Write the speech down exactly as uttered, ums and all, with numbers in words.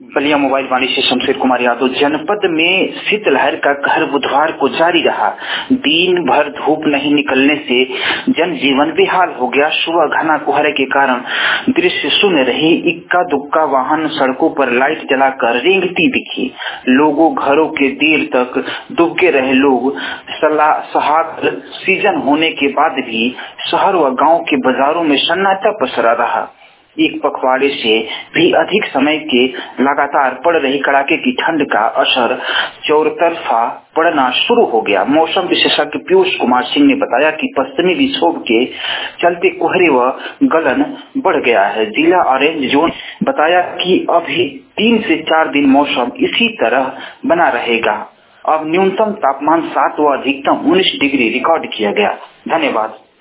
Ballia mobile वाणी से शमशेर कुमार यादव। जनपद में शीतलहर का कहर बुधवार को जारी रहा। दिन भर धूप नहीं निकलने से जनजीवन बेहाल हो गया। सुबह घना कोहरे के कारण दृश्य शून्य रही। इक्का दुक्का वाहन सड़कों पर लाइट जलाकर रेंगती दिखी। लोगों घरों के देर तक दुबके रहे लोग। सहार सीजन होने के बाद भी शहर व गांव के बाजारों में सन्नाटा पसरा रहा। एक पखवाड़े से भी अधिक समय के लगातार पड़ रही कड़ाके की ठंड का असर चौतरफा पड़ना शुरू हो गया। मौसम विशेषज्ञ पीयूष कुमार सिंह ने बताया कि पश्चिमी विक्षोभ के चलते कोहरे व गलन बढ़ गया है। जिला ऑरेंज जोन बताया कि अभी तीन से चार दिन मौसम इसी तरह बना रहेगा। अब न्यूनतम तापमान सात व अधिकतम उन्नीस डिग्री रिकॉर्ड किया गया। धन्यवाद।